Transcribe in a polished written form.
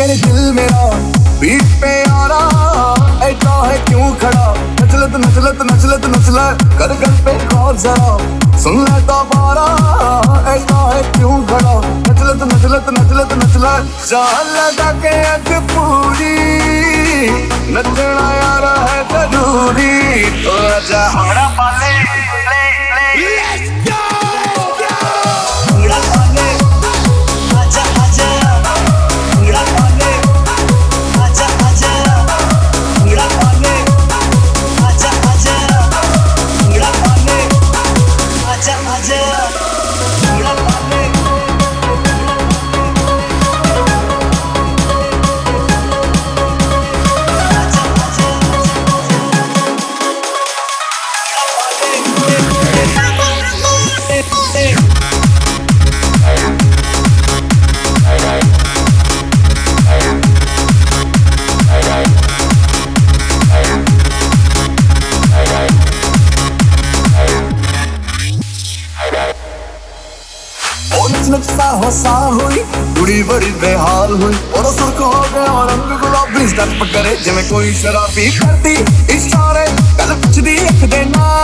तेरे दिल मेरा बीट पे आ रहा ऐसा है क्यों खड़ा नचलत नचलत नचलत नचलत कर गल पे गौर जरा सुन ले तो बारा ऐसा है क्यों खड़ा नचलत नचलत नचलत नचलत जान लगा के अग पूरी नचना यार है जरूरी तो आजा हमारा पाले नचता हो सा हुई कुड़ी बड़ी बेहाल हुई और सुर्ख हो गया और रंग गुलाबी स्टेप करे जिਵੇਂ कोई शराबी करती इशारे गल पुछदी अख दे नाल